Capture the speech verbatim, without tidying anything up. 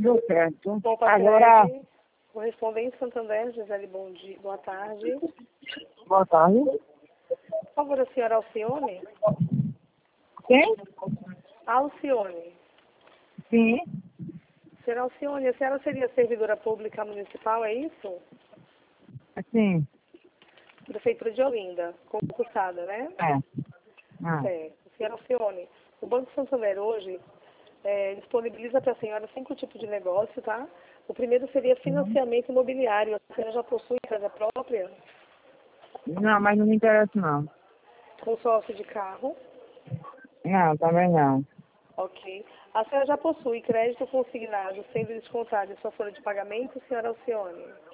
deu certo. Bom, Agora, correspondente Santander, Gisele, bom dia, boa tarde. boa tarde. Por favor, a senhora Alcione? Quem? Alcione. Sim. Senhora Alcione, a senhora seria servidora pública municipal, é isso? Sim. Prefeitura de Olinda, concursada, né? É. Ah. Certo. Senhora Alcione, o Banco Santander hoje é, disponibiliza para a senhora cinco tipos de negócio, tá? O primeiro seria financiamento imobiliário. A senhora já possui casa própria? Não, mas não me interessa não. Consórcio de carro? Não, também não. Ok. A senhora já possui crédito consignado, sendo descontado em sua folha de pagamento, senhora Alcione?